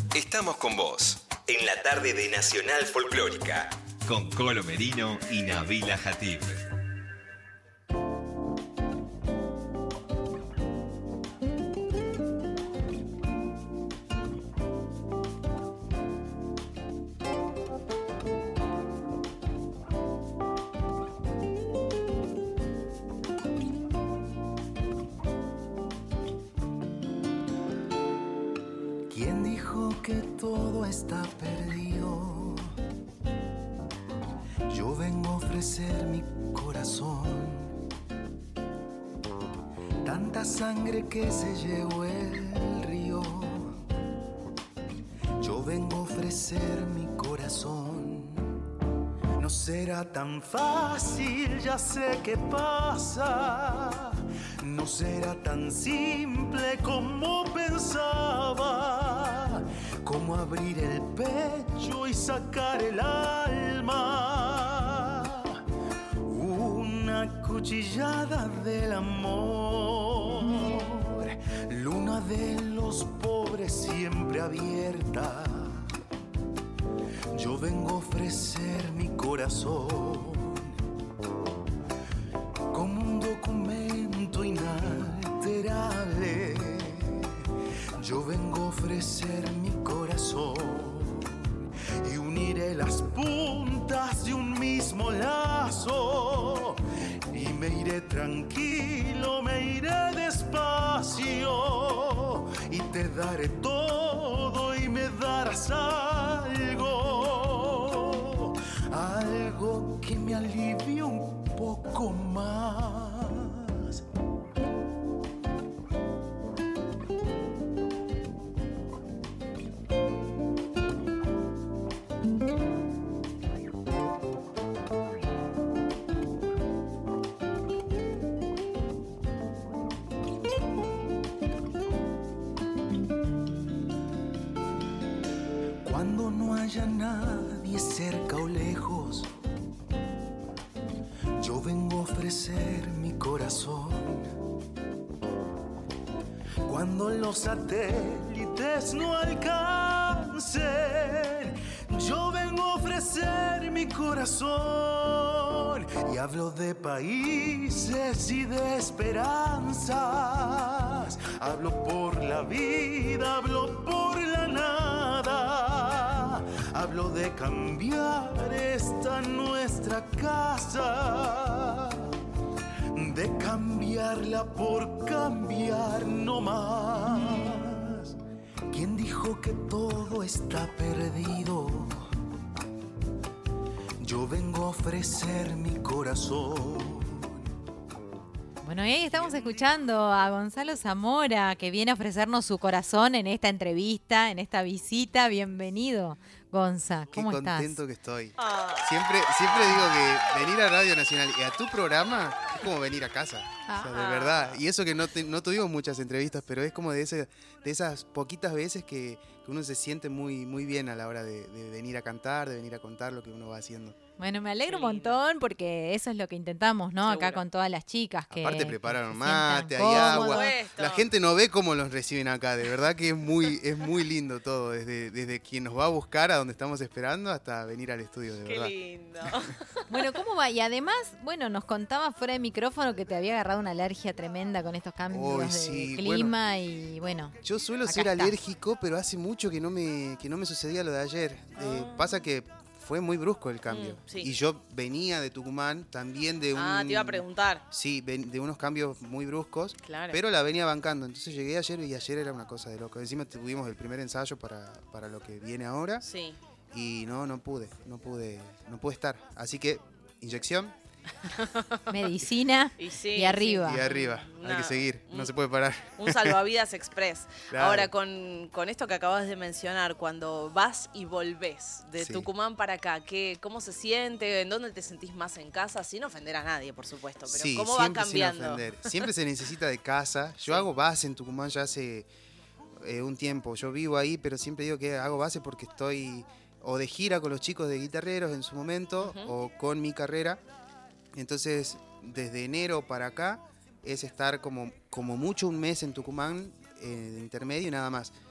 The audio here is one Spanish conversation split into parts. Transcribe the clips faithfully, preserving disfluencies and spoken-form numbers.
estamos con vos. En la tarde de Nacional Folclórica. Con Colo Merino y Nabila Hatib. ¿Quién dijo que todo está perdido? Yo vengo a ofrecer mi corazón. Tanta sangre que se llevó el río. Yo vengo a ofrecer mi corazón. No será tan fácil, ya sé qué pasa. No será tan simple como pensaba, como abrir el pecho y sacar el alma. Una cuchillada del amor, luna de los pobres siempre abierta. Yo vengo a ofrecer mi corazón como un documento inalterable. Yo vengo a ofrecer mi corazón y uniré las puntas de un mismo lazo. Y me iré tranquilo, me iré despacio y te daré todo y me darás algo, algo que me alivie un poco más. Cuando no haya nadie cerca o lejos, yo vengo a ofrecer mi corazón. Cuando los satélites no alcancen, yo vengo a ofrecer mi corazón. Y hablo de países y de esperanzas. Hablo por la vida, hablo por la nada. Hablo de cambiar esta nuestra casa, de cambiarla por cambiar no más. ¿Quién dijo que todo está perdido? Yo vengo a ofrecer mi corazón. Bueno, y ahí estamos escuchando a Gonzalo Zamora, que viene a ofrecernos su corazón en esta entrevista, en esta visita. Bienvenido, Gonza. ¿Cómo Qué estás? contento que estoy. Siempre, siempre digo que venir a Radio Nacional y a tu programa es como venir a casa. O sea, de verdad. Y eso que no, te, no tuvimos muchas entrevistas, pero es como de, ese, de esas poquitas veces que, que uno se siente muy, muy bien a la hora de, de venir a cantar, de venir a contar lo que uno va haciendo. Bueno, me alegro un montón porque eso es lo que intentamos, ¿no? Seguro. Acá con todas las chicas que aparte prepararon que mate, hay agua. La gente no ve cómo los reciben acá, de verdad que es muy, es muy lindo todo, desde, desde quien nos va a buscar a donde estamos esperando hasta venir al estudio, de verdad. Qué lindo. Bueno, ¿cómo va? Y además, bueno, nos contabas fuera de micrófono que te había agarrado una alergia tremenda con estos cambios Hoy, de sí, clima bueno, y bueno. Yo suelo ser está. alérgico, pero hace mucho que no me, que no me sucedía lo de ayer. Oh. Eh, pasa que fue muy brusco el cambio. Mm, sí. Y yo venía de Tucumán también de un... Ah, te iba a preguntar. Sí, de unos cambios muy bruscos, claro. Pero la venía bancando. Entonces llegué ayer y ayer era una cosa de loco. Encima tuvimos el primer ensayo para, para lo que viene ahora. Sí. Y no, no pude, no pude, no pude estar. Así que, inyección. Medicina y, sí, y arriba. Y arriba, una, hay que seguir, no un, se puede parar. Un salvavidas express. Claro. Ahora, con, con esto que acabas de mencionar, cuando vas y volvés de sí. Tucumán para acá, ¿qué, ¿cómo se siente? ¿En dónde te sentís más en casa? Sin ofender a nadie, por supuesto, pero sí, ¿cómo va cambiando? Sin ofender. Siempre se necesita de casa. Yo sí. hago base en Tucumán ya hace eh, un tiempo. Yo vivo ahí, pero siempre digo que hago base porque estoy o de gira con los chicos de guitarreros en su momento, uh-huh. o con mi carrera. Entonces, desde enero para acá es estar como, como mucho un mes en Tucumán, eh, de intermedio y nada más.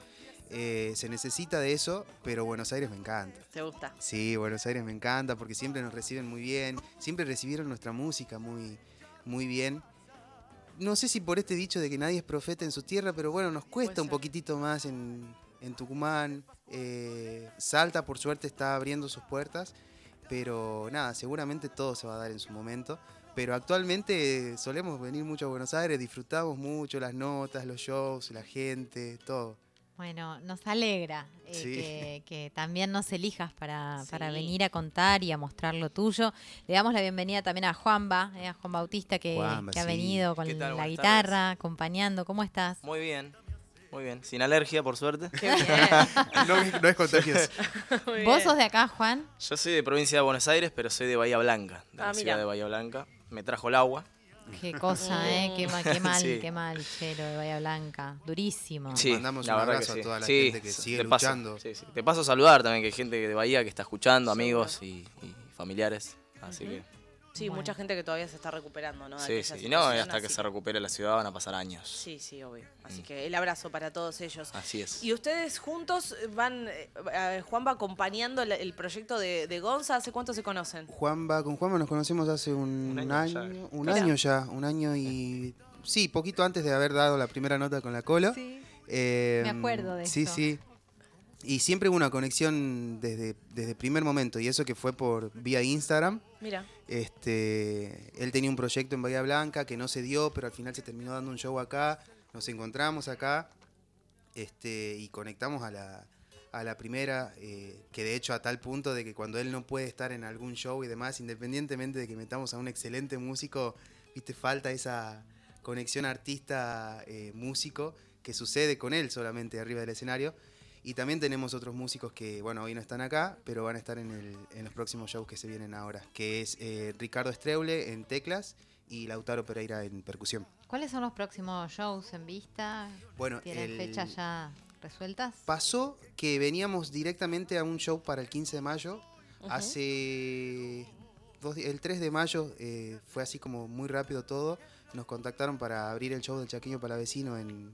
Eh, se necesita de eso, pero Buenos Aires me encanta. ¿Te gusta? Sí, Buenos Aires me encanta porque siempre nos reciben muy bien, siempre recibieron nuestra música muy, muy bien. No sé si por este dicho de que nadie es profeta en su tierra, pero bueno, nos cuesta un poquitito más en, en Tucumán. Eh, Salta, por suerte, está abriendo sus puertas, pero nada, seguramente todo se va a dar en su momento. Pero actualmente solemos venir mucho a Buenos Aires, disfrutamos mucho las notas, los shows, la gente, todo. Bueno, nos alegra eh, Sí. que, que también nos elijas para, Sí. para venir a contar y a mostrar lo tuyo. Le damos la bienvenida también a Juanba, eh, a Juan Bautista, que, Juanba, que ha sí. venido con ¿Qué tal? la Buenas guitarra, tardes. acompañando. ¿Cómo estás? Muy bien, muy bien. Sin alergia, por suerte. Qué bien. No, es- no es contagioso. Muy ¿Vos bien. sos de acá, Juan? Yo soy de provincia de Buenos Aires, pero soy de Bahía Blanca, de Ah, la mira. ciudad de Bahía Blanca. Me trajo el agua. Qué cosa, ¿eh? Qué, ma- qué mal, Sí. qué mal, Chelo de Bahía Blanca. Durísimo. Sí, mandamos la un verdad abrazo que a toda la sí. gente que Sí, sigue te paso- luchando. sí, sí. Te paso a saludar también, que hay gente de Bahía que está escuchando, amigos y, y familiares. Así Ujú. que Sí, Bueno. mucha gente que todavía se está recuperando, ¿no? de sí, aquella sí. Y no, situación, hasta que así se recupere la ciudad van a pasar años. Sí, sí, obvio. Así Mm. que el abrazo para todos ellos. Así es. ¿Y ustedes juntos van, eh, eh, Juan va acompañando el, el proyecto de, de Gonza? ¿Hace cuánto se conocen? Juanba, con Juanba nos conocemos hace un, Un año año, ya. un Mira. año ya, un año y sí, poquito antes de haber dado la primera nota con la Colo. Sí. Eh, Me acuerdo de Sí, esto. sí. Y siempre hubo una conexión desde, desde el primer momento, y eso que fue por vía Instagram. Mira. Este, él tenía un proyecto en Bahía Blanca que no se dio, pero al final se terminó dando un show acá. Nos encontramos acá este, y conectamos a la, a la primera, eh, que de hecho a tal punto de que cuando él no puede estar en algún show y demás, independientemente de que metamos a un excelente músico, viste, falta esa conexión artista-músico que sucede con él solamente arriba del escenario. Y también tenemos otros músicos que, bueno, hoy no están acá, pero van a estar en, el, en los próximos shows que se vienen ahora, que es eh, Ricardo Estreule en teclas y Lautaro Pereira en percusión. ¿Cuáles son los próximos shows en vista? Bueno, ¿Tienen el- fechas ya resueltas? Pasó que veníamos directamente a un show para el quince de mayo. Ujú. Hace dos di- el tres de mayo eh, fue así como muy rápido todo. Nos contactaron para abrir el show del Chaqueño Palavecino en,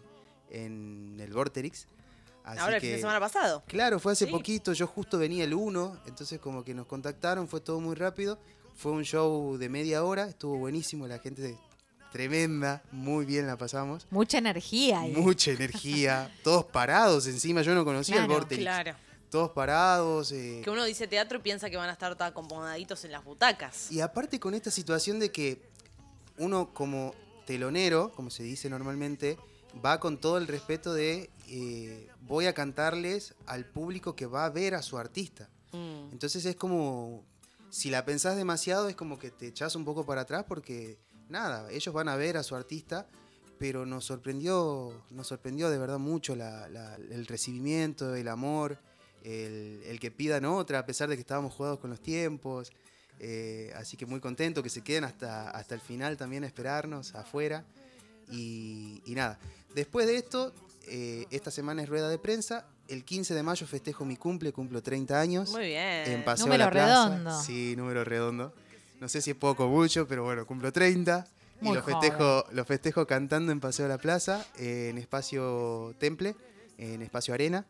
en el Vorterix. Así Ahora el que, fin de semana pasado. claro, fue hace Sí. poquito, yo justo venía el uno, entonces como que nos contactaron, fue todo muy rápido. Fue un show de media hora, estuvo buenísimo, la gente tremenda, muy bien la pasamos. Mucha energía ahí. Mucha energía, todos parados encima, yo no conocía el Claro, Vorterix. Claro. Todos parados. eh, Que uno dice teatro y piensa que van a estar tan acomodaditos en las butacas. Y aparte con esta situación de que uno como telonero, como se dice normalmente, va con todo el respeto de eh, voy a cantarles al público que va a ver a su artista. Mm. Entonces es como, si la pensás demasiado es como que te echás un poco para atrás porque nada, ellos van a ver a su artista, pero nos sorprendió, nos sorprendió de verdad mucho la- la- el recibimiento, el amor, el, el que pidan otra, a pesar de que estábamos jugados con los tiempos. Eh, así que muy contento que se queden hasta, hasta el final también a esperarnos afuera. Y, y nada, después de esto, eh, esta semana es rueda de prensa. El quince de mayo festejo mi cumple, cumplo treinta años. Muy bien. En Paseo Número a la Plaza. redondo. Sí, número redondo. No sé si es poco o mucho, pero bueno, cumplo treinta. Muy y lo festejo, lo festejo cantando en Paseo a la Plaza, eh, en Espacio Temple, en Espacio Arena.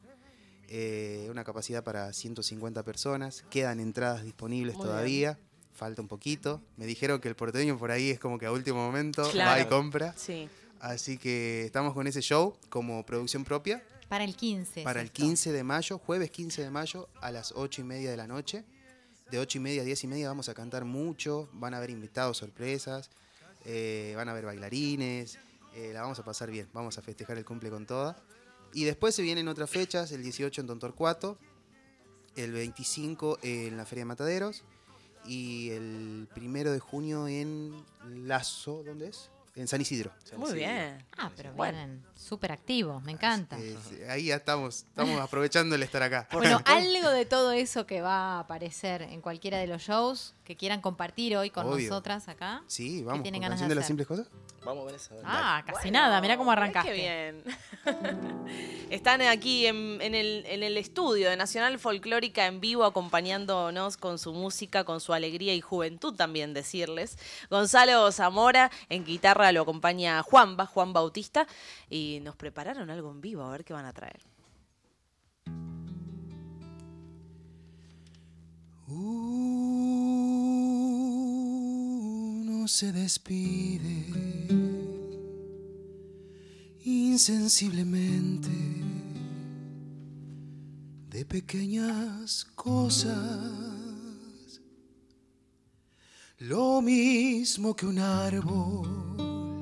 Eh, una capacidad para ciento cincuenta personas. Quedan entradas disponibles Muy todavía. Falta un poquito. Me dijeron que el porteño por ahí es como que a último momento Claro. va y compra. Sí. Así que estamos con ese show como producción propia. Para el quince. Para es el esto. quince de mayo, jueves quince de mayo, a las ocho y media de la noche. De ocho y media a diez y media vamos a cantar mucho, van a haber invitados sorpresas, eh, van a haber bailarines, eh, la vamos a pasar bien, vamos a festejar el cumple con toda. Y después se vienen otras fechas, el dieciocho en Don Torcuato, el veinticinco en la Feria de Mataderos y el primero de junio en Lazo, ¿dónde es? En San Isidro. Muy Sí. bien. Ah, pero Bueno. vienen súper activos, me encanta. Eh, ahí ya estamos, estamos aprovechando el estar acá. Bueno, algo de todo eso que va a aparecer en cualquiera de los shows que quieran compartir hoy con Obvio. nosotras acá. Sí, vamos, tienen con ganas canción de de las hacer? simples cosas. Vamos a ver esa. Ah, casi Bueno, nada, mirá cómo mirá arrancaste. Qué bien. Están aquí en, en el, en el estudio de Nacional Folclórica en vivo acompañándonos con su música, con su alegría y juventud también decirles. Gonzalo Zamora en guitarra lo acompaña Juanba, Juan Bautista y nos prepararon algo en vivo, a ver qué van a traer. uno se despide insensiblemente de pequeñas cosas, lo mismo que un árbol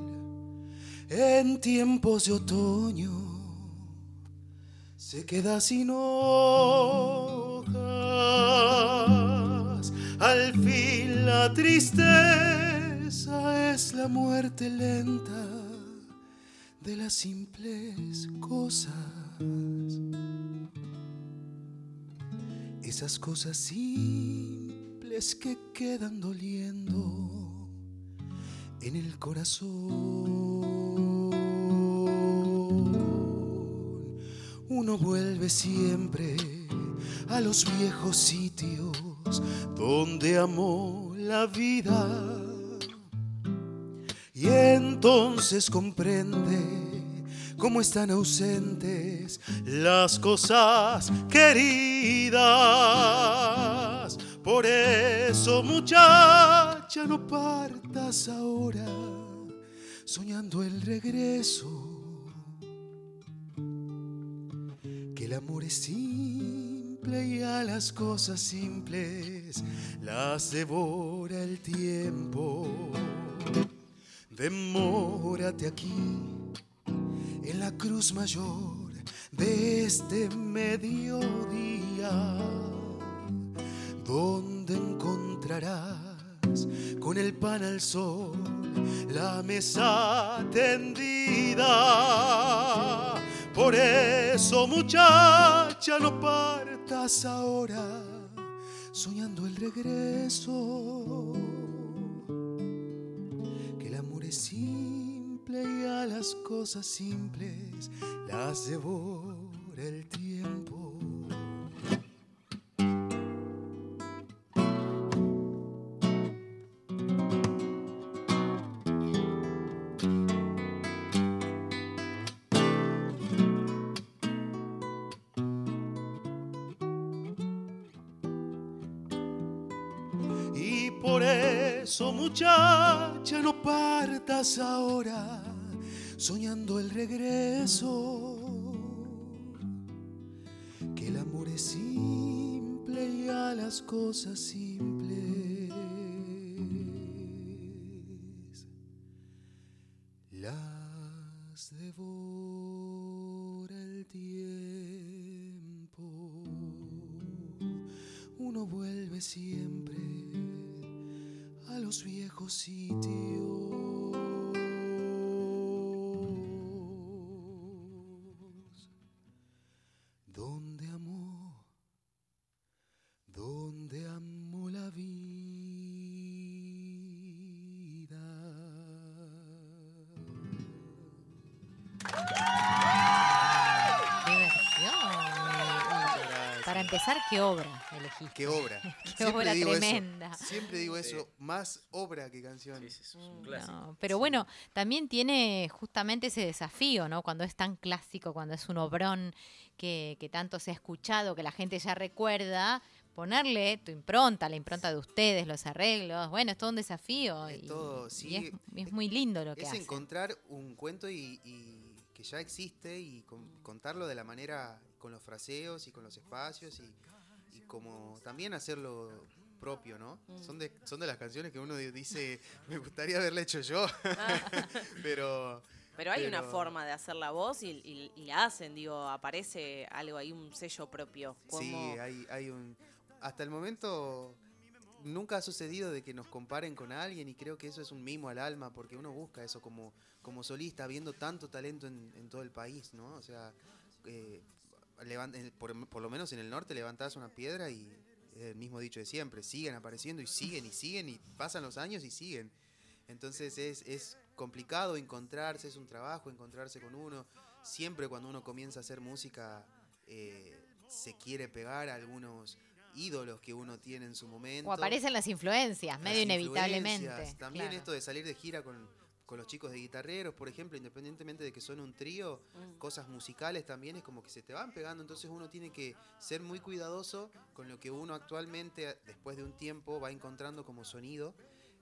en tiempos de otoño se queda sin hojas. Al fin la tristeza es la muerte lenta de las simples cosas. Esas cosas simples que quedan doliendo en el corazón. Uno vuelve siempre a los viejos sitios donde amó la vida, y entonces comprende cómo están ausentes las cosas queridas. Por eso, muchacha, no partas ahora soñando el regreso, que el amor es simple y a las cosas simples las devora el tiempo. Demórate aquí en la cruz mayor de este mediodía, donde encontrarás con el pan al sol la mesa tendida. Por eso, muchacha, no partas ahora soñando el regreso, que el amor es simple y a las cosas simples las devora el tiempo. Por eso, muchacha, no partas ahora soñando el regreso, que el amor es simple y a las cosas simples las devora el tiempo. Uno vuelve siempre a los viejos sitios donde amó, donde amó la vida. ¡Qué versión! Para empezar, ¿qué obra elegiste? ¿Qué obra? ¡Qué obra tremenda! Eso, siempre digo eso, sí. Más obra que canción. Sí, sí, es un clásico. No, pero bueno, también tiene justamente ese desafío, ¿no? Cuando es tan clásico, cuando es un obrón que, que tanto se ha escuchado, que la gente ya recuerda, ponerle tu impronta, la impronta de ustedes, los arreglos. Bueno, es todo un desafío. Es y, todo, sí. y es, es muy lindo lo que es hacen. Es encontrar un cuento y, y que ya existe y con, contarlo de la manera, con los fraseos y con los espacios y, y como también hacerlo propio, ¿no? Mm. Son de son de las canciones que uno dice, me gustaría haberla hecho yo, pero... Pero hay pero... una forma de hacer la voz y, y, y la hacen, digo, aparece algo ahí, un sello propio. Como... Sí, hay, hay un... Hasta el momento nunca ha sucedido de que nos comparen con alguien y creo que eso es un mimo al alma porque uno busca eso como, como solista, viendo tanto talento en, en todo el país, ¿no? O sea, eh, levant, por, por lo menos en el norte levantás una piedra y es el mismo dicho de siempre, siguen apareciendo y siguen y siguen y pasan los años y siguen. Entonces es, es complicado encontrarse, es un trabajo encontrarse con uno. Siempre cuando uno comienza a hacer música eh, se quiere pegar a algunos ídolos que uno tiene en su momento. O aparecen las influencias, medio las inevitablemente. Influencias. También claro. esto de salir de gira con, con los chicos de guitarreros, por ejemplo, independientemente de que son un trío, mm. cosas musicales también es como que se te van pegando, entonces uno tiene que ser muy cuidadoso con lo que uno actualmente, después de un tiempo, va encontrando como sonido.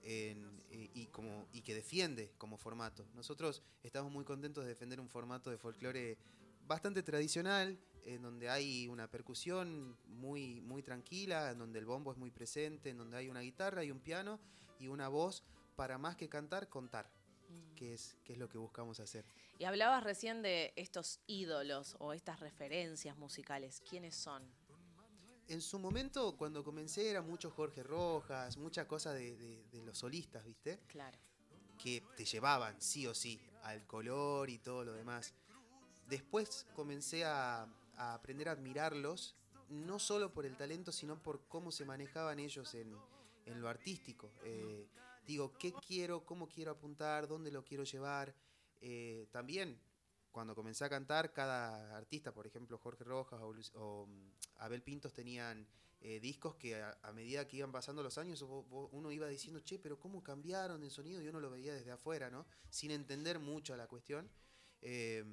en, eh, y, como, y que defiende como formato. Nosotros estamos muy contentos de defender un formato de folclore bastante tradicional, en donde hay una percusión muy, muy tranquila, en donde el bombo es muy presente, en donde hay una guitarra y un piano y una voz para más que cantar, contar, mm. que es, que es lo que buscamos hacer. Y hablabas recién de estos ídolos o estas referencias musicales. ¿Quiénes son? En su momento, cuando comencé, era mucho Jorge Rojas, mucha cosa de, de, de los solistas, ¿viste? Claro. Que te llevaban, sí o sí, al color y todo lo demás. Después comencé a, a aprender a admirarlos, no solo por el talento, sino por cómo se manejaban ellos en, en lo artístico. Eh, digo, ¿qué quiero? ¿Cómo quiero apuntar? ¿Dónde lo quiero llevar? Eh, también, cuando comencé a cantar, cada artista, por ejemplo, Jorge Rojas o, o Abel Pintos, tenían eh, discos que a, a medida que iban pasando los años, uno iba diciendo, che, pero ¿cómo cambiaron el sonido? Y uno lo veía desde afuera, ¿no? Sin entender mucho la cuestión. Eh,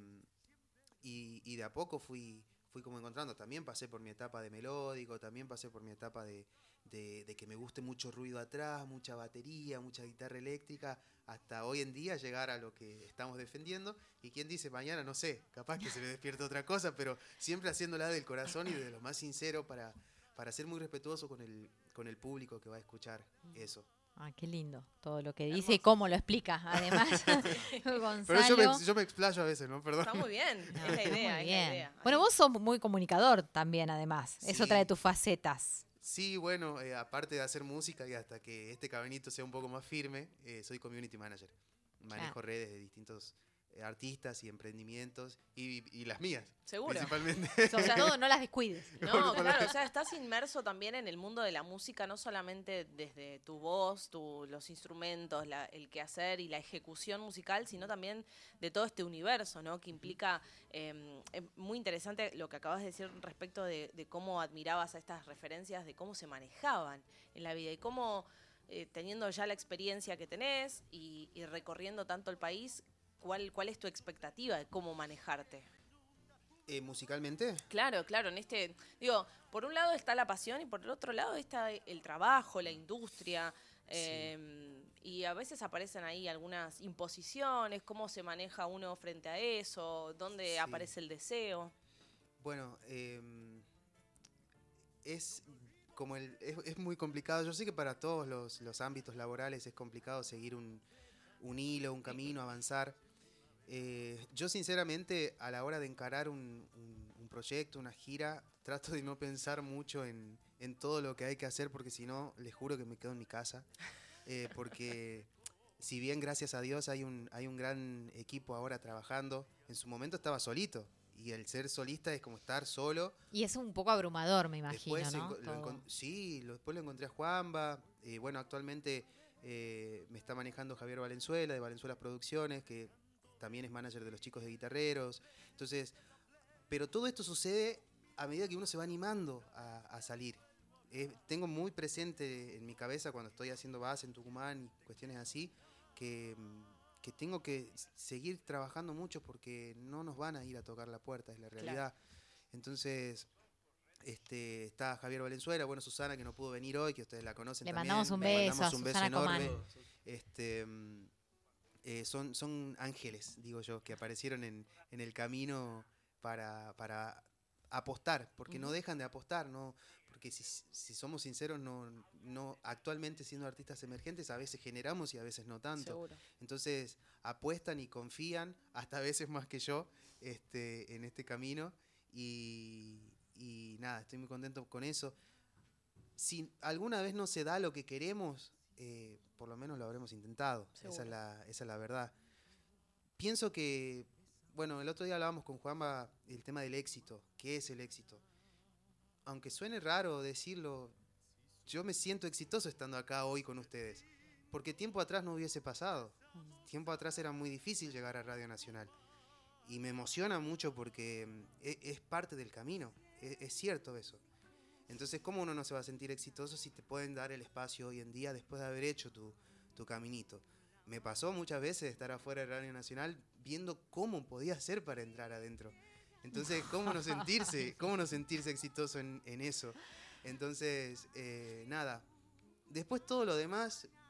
y, y de a poco fui, fui como encontrando. También pasé por mi etapa de melódico, también pasé por mi etapa de, de, de que me guste mucho ruido atrás, mucha batería, mucha guitarra eléctrica, hasta hoy en día llegar a lo que estamos defendiendo. Y quién dice mañana, no sé, capaz que se me despierte otra cosa, pero siempre haciéndola del corazón y de lo más sincero para, para ser muy respetuoso con el, con el público que va a escuchar eso. Ah, qué lindo todo lo que dice Hermoso. Y cómo lo explica, además, Gonzalo. Pero yo me, yo me explayo a veces, ¿no? Perdón. Está muy bien, no, es la idea, muy es bien. la idea. Bueno, vos sos muy comunicador también, además. Sí. Es otra de tus facetas. Sí, bueno, eh, aparte de hacer música y hasta que este caminito sea un poco más firme, eh, soy community manager. Manejo claro. redes de distintos eh, artistas y emprendimientos y, y las mías. Seguro. Principalmente. Sobre todo no las descuides. No, claro, o sea, estás inmerso también en el mundo de la música, no solamente desde tu voz, tu, los instrumentos, la, el quehacer y la ejecución musical, sino también de todo este universo, ¿no? Que implica, eh, es muy interesante lo que acabas de decir respecto de, de cómo admirabas a estas referencias, de cómo se manejaban en la vida y cómo, eh, teniendo ya la experiencia que tenés y, y recorriendo tanto el país, ¿cuál, cuál es tu expectativa de cómo manejarte? Eh, ¿Musicalmente? Claro, claro, en este, digo, por un lado está la pasión y por el otro lado está el trabajo, la industria, eh, sí. Y a veces aparecen ahí algunas imposiciones, cómo se maneja uno frente a eso, dónde sí. aparece el deseo. Bueno, eh, es como el, es, es muy complicado, yo sé que para todos los, los ámbitos laborales es complicado seguir un, un hilo, un camino, avanzar. Eh, yo sinceramente a la hora de encarar un, un, un proyecto, una gira, trato de no pensar mucho en, en todo lo que hay que hacer porque si no, les juro que me quedo en mi casa. Eh, porque si bien gracias a Dios hay un, hay un gran equipo ahora trabajando, en su momento estaba solito y el ser solista es como estar solo. Y es un poco abrumador, me imagino, después ¿no? Lo sí, lo, después lo encontré a Juanba, eh, bueno, actualmente eh, me está manejando Javier Valenzuela de Valenzuelas Producciones, que también es manager de los chicos de Guitarreros. Entonces, pero todo esto sucede a medida que uno se va animando a, a salir. Eh, tengo muy presente en mi cabeza cuando estoy haciendo base en Tucumán y cuestiones así, que, que tengo que seguir trabajando mucho porque no nos van a ir a tocar la puerta, es la realidad. Claro. Entonces, este, está Javier Valenzuela, bueno, Susana, que no pudo venir hoy, que ustedes la conocen Le también. Mandamos un Le beso mandamos un beso Susana enorme. Comán. Este... Eh, son, son ángeles, digo yo, que aparecieron en, en el camino para, para apostar, porque uh-huh. no dejan de apostar, no, porque si, si somos sinceros, no, no, actualmente siendo artistas emergentes a veces generamos y a veces no tanto. Seguro. Entonces apuestan y confían, hasta a veces más que yo, este, en este camino y, y nada, estoy muy contento con eso. Si alguna vez no se da lo que queremos, Eh, por lo menos lo habremos intentado. Esa es, la, esa es la verdad. Pienso que, bueno, el otro día hablábamos con Juanma el tema del éxito. ¿Qué es el éxito? Aunque suene raro decirlo, yo me siento exitoso estando acá hoy con ustedes. Porque tiempo atrás no hubiese pasado. Tiempo atrás era muy difícil llegar a Radio Nacional. Y me emociona mucho porque es, es parte del camino. Es, es cierto eso. Entonces, ¿cómo uno no se va a sentir exitoso si te pueden dar el espacio hoy en día después de haber hecho tu, tu caminito? Me pasó muchas veces estar afuera de Radio Nacional viendo cómo podía hacer para entrar adentro. Entonces, ¿cómo no sentirse, cómo no sentirse exitoso en, en eso? Entonces, eh, nada. Después todo lo demás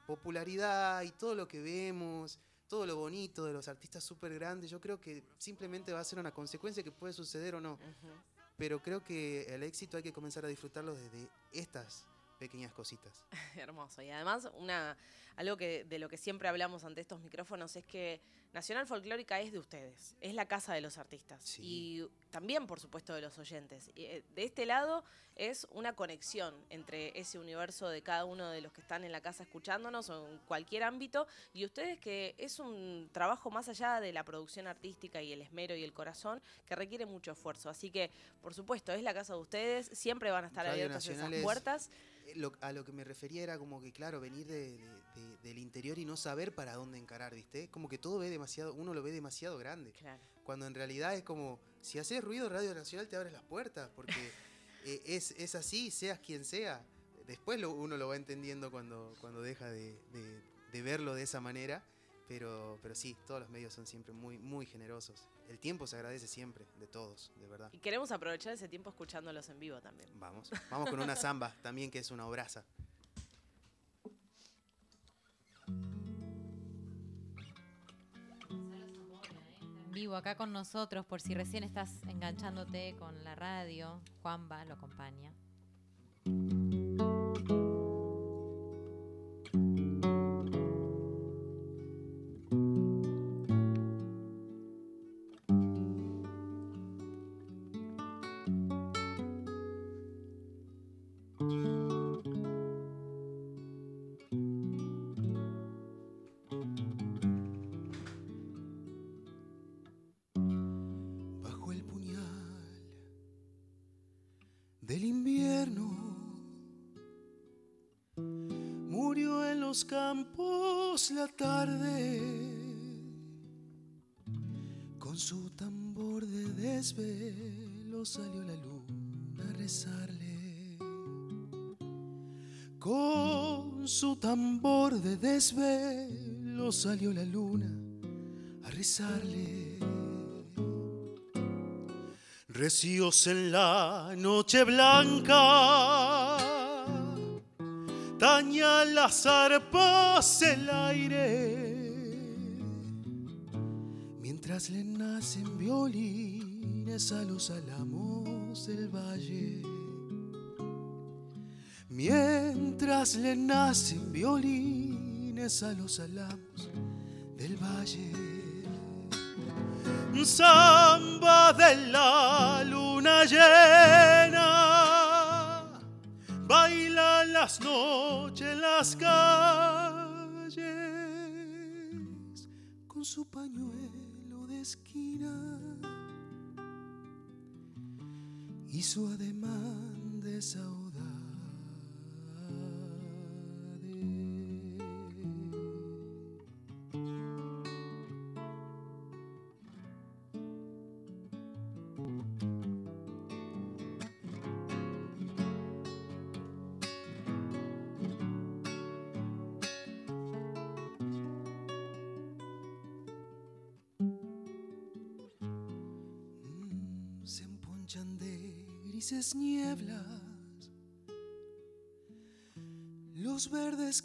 popularidad y todo lo que vemos, todo lo bonito de los artistas súper grandes, yo creo que simplemente va a ser una consecuencia que puede suceder o no. Uh-huh. Pero creo que el éxito hay que comenzar a disfrutarlo desde estas pequeñas cositas. Hermoso. Y además, una, algo que de lo que siempre hablamos ante estos micrófonos es que Nacional Folclórica es de ustedes, es la casa de los artistas. Sí. Y también, por supuesto, de los oyentes. Y de este lado es una conexión entre ese universo de cada uno de los que están en la casa escuchándonos o en cualquier ámbito, y ustedes, que es un trabajo más allá de la producción artística y el esmero y el corazón, que requiere mucho esfuerzo. Así que, por supuesto, es la casa de ustedes, siempre van a estar Radio abiertas Nacional esas puertas. Es, lo, a lo que me refería era como que, claro, venir de, de, de, del interior y no saber para dónde encarar, ¿viste? Como que todo ve demasiado, uno lo ve demasiado grande. Claro. Cuando en realidad es como, si haces ruido, Radio Nacional te abre las puertas, porque eh, es, es así, seas quien sea. Después lo, uno lo va entendiendo cuando, cuando deja de, de, de verlo de esa manera, pero, pero sí, todos los medios son siempre muy, muy generosos. El tiempo se agradece siempre, de todos, de verdad. Y queremos aprovechar ese tiempo escuchándolos en vivo también. Vamos, vamos con una samba también, que es una obraza. Vivo acá con nosotros, por si recién estás enganchándote con la radio. Juanba lo acompaña. Del invierno murió en los campos la tarde, con su tambor de desvelo salió la luna a rezarle, con su tambor de desvelo salió la luna a rezarle. Recios en la noche blanca, tañan las arpas el aire, mientras le nacen violines a los álamos del valle. Mientras le nacen violines a los álamos del valle. Samba de la luna llena, baila las noches en las calles, con su pañuelo de esquina y su ademán de saudade. Grises nieblas, los verdes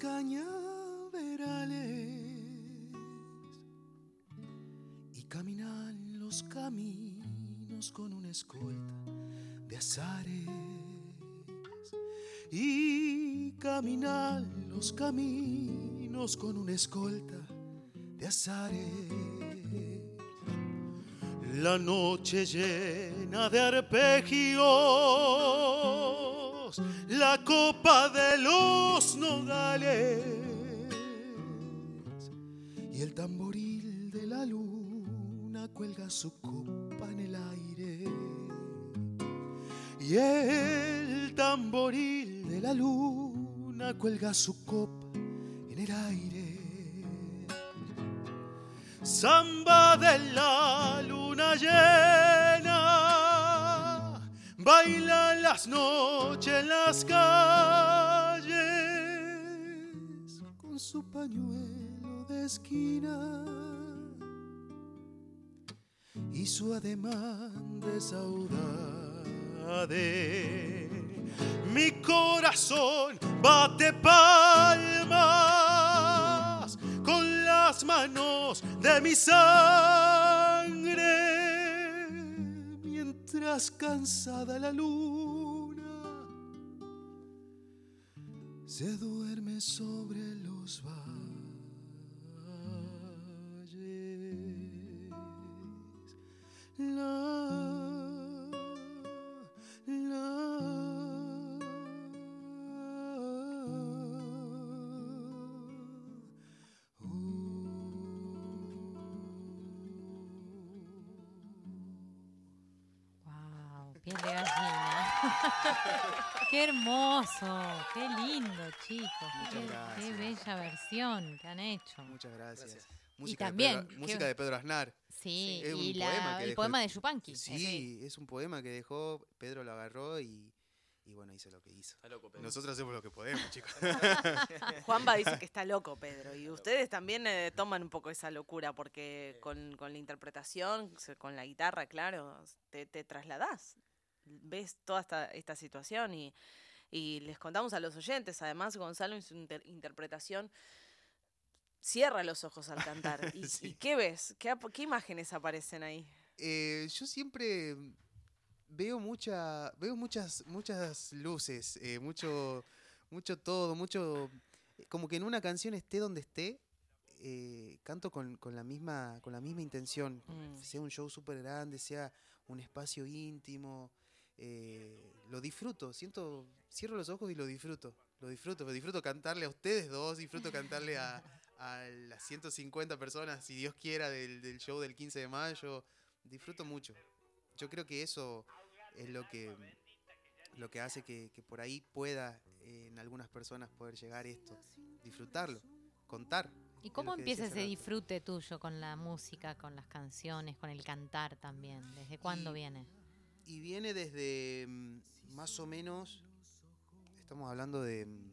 cañaverales, y caminan los caminos con una escolta de azares, y caminan los caminos con una escolta de azares. La noche llena de arpegios, la copa de los nogales y el tamboril de la luna cuelga su copa en el aire. Y el tamboril de la luna cuelga su copa en el aire. Samba de la luna llena, baila las noches en las calles, con su pañuelo de esquina y su ademán de saudade. Mi corazón bate palmas de mi sangre, mientras cansada la luna se duerme sobre los valles. La, la, uh. Wow, piel de gallina. Qué hermoso, qué lindo, chicos. Qué, qué bella versión que han hecho. Muchas gracias. Gracias. Música Y también, de Pedro, ¿qué? música de Pedro Aznar. Sí, Es un y poema la, que el dejó poema el- de Yupanqui. Sí, es un poema que dejó, Pedro lo agarró y, y bueno, hizo lo que hizo. Está loco, Pedro. Nosotros hacemos lo que podemos, chicos. Juanba dice que está loco, Pedro. Y ustedes también eh, toman un poco esa locura, porque con, con la interpretación, se- con la guitarra, claro, te, te trasladás. Ves toda esta, esta situación y, y les contamos a los oyentes. Además, Gonzalo en su inter- interpretación cierra los ojos al cantar. ¿Y, Sí. y qué ves? ¿Qué, ap- ¿Qué imágenes aparecen ahí? Eh, yo siempre veo mucha, veo muchas, muchas luces, eh, mucho, mucho todo, mucho, como que en una canción esté donde esté, eh, canto con, con la misma, con la misma intención, Mm. sea un show súper grande, sea un espacio íntimo, eh, lo disfruto, siento, cierro los ojos y lo disfruto, lo disfruto, disfruto cantarle a ustedes dos, disfruto cantarle a, a las ciento cincuenta personas, si Dios quiera, del, del show del quince de mayo, disfruto mucho. Yo creo que eso es lo que, lo que hace que, que por ahí pueda eh, en algunas personas poder llegar esto, disfrutarlo, contar. ¿Y Es cómo lo que empieza decía ese hace rato. disfrute tuyo con la música, con las canciones, con el cantar también? ¿Desde cuándo Y- viene? Y viene desde mm, más o menos, estamos hablando de, mm,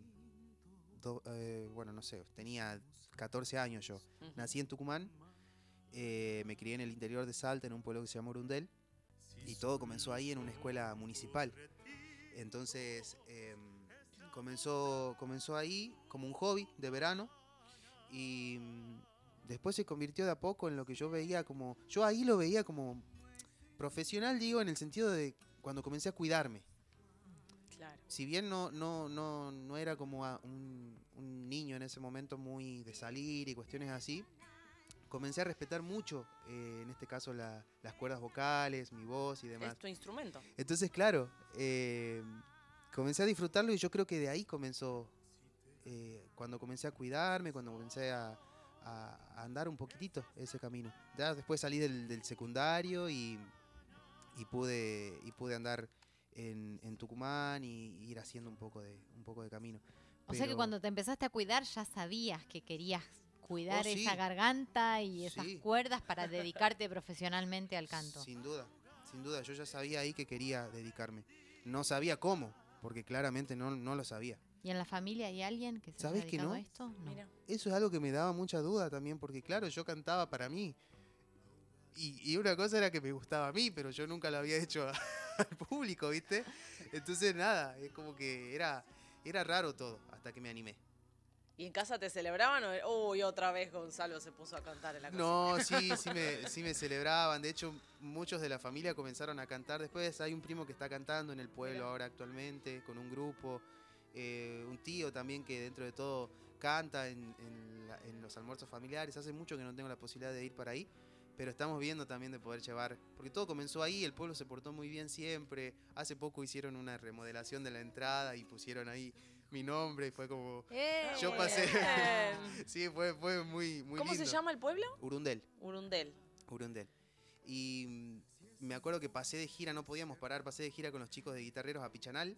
do- eh, bueno, no sé, tenía catorce años yo. Ujú. Nací en Tucumán, eh, me crié en el interior de Salta, en un pueblo que se llama Urundel, y todo comenzó ahí en una escuela municipal. Entonces, eh, comenzó, comenzó ahí como un hobby de verano, y mm, después se convirtió de a poco en lo que yo veía como, yo ahí lo veía como profesional, digo, en el sentido de cuando comencé a cuidarme. Claro. Si bien no, no, no, no era como a un, un niño en ese momento muy de salir y cuestiones así, comencé a respetar mucho, eh, en este caso la- las cuerdas vocales, mi voz y demás. Es tu instrumento. Entonces, claro, eh, comencé a disfrutarlo y yo creo que de ahí comenzó, eh, cuando comencé a cuidarme, cuando comencé a, a- a andar un poquitito ese camino. Ya después salí del, del secundario y, y pude y pude andar en, en Tucumán y ir haciendo un poco de un poco de camino. O sea que Pero- cuando te empezaste a cuidar ya sabías que querías cuidar Oh, sí. esa garganta y esas Sí. cuerdas para dedicarte profesionalmente al canto. Sin duda, sin duda, yo ya sabía ahí que quería dedicarme. No sabía cómo, porque claramente no, no lo sabía. ¿Y en la familia hay alguien que se haya ¿Sabés que dedicado no? a esto? No. Mira. Eso es algo que me daba mucha duda también, porque claro, yo cantaba para mí. Y, y una cosa era que me gustaba a mí, pero yo nunca lo había hecho a- al público, ¿viste? Entonces nada, es como que era, era raro todo, hasta que me animé. ¿Y en casa te celebraban o uy, otra vez Gonzalo se puso a cantar en la cocina? No, sí, sí me, sí me celebraban. De hecho, muchos de la familia comenzaron a cantar. Después hay un primo que está cantando en el pueblo Mirá. ahora actualmente, con un grupo. Eh, un tío también que dentro de todo canta en, en la- en los almuerzos familiares. Hace mucho que no tengo la posibilidad de ir para ahí, pero estamos viendo también de poder llevar, porque todo comenzó ahí, el pueblo se portó muy bien siempre. Hace poco hicieron una remodelación de la entrada y pusieron ahí mi nombre y fue como... ¡Eh! Yo pasé... Bien. Sí, fue, fue muy, muy ¿Cómo lindo. se llama el pueblo? Urundel. Urundel. Urundel. Y mm, me acuerdo que pasé de gira, no podíamos parar, pasé de gira con los chicos de Guitarreros a Pichanal,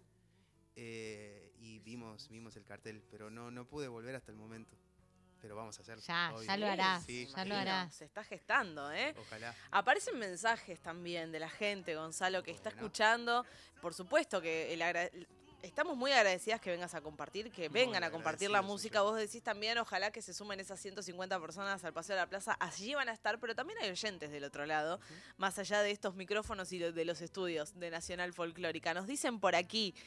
eh, y vimos, vimos el cartel, pero no, no pude volver hasta el momento. Pero vamos a hacerlo. Ya, obvio. ya lo harás, Sí, ya lo Imagino, harás. Se está gestando, ¿eh? Ojalá. Aparecen mensajes también de la gente, Gonzalo, que está Bueno. escuchando. Por supuesto que el agra- estamos muy agradecidas que vengas a compartir, que Muy vengan a compartir la agradecidos soy música. yo. Vos decís también, ojalá que se sumen esas ciento cincuenta personas al Paseo de la Plaza. Allí van a estar, pero también hay oyentes del otro lado, más allá de estos micrófonos y de de los estudios de Nacional Folclórica. Nos dicen por aquí,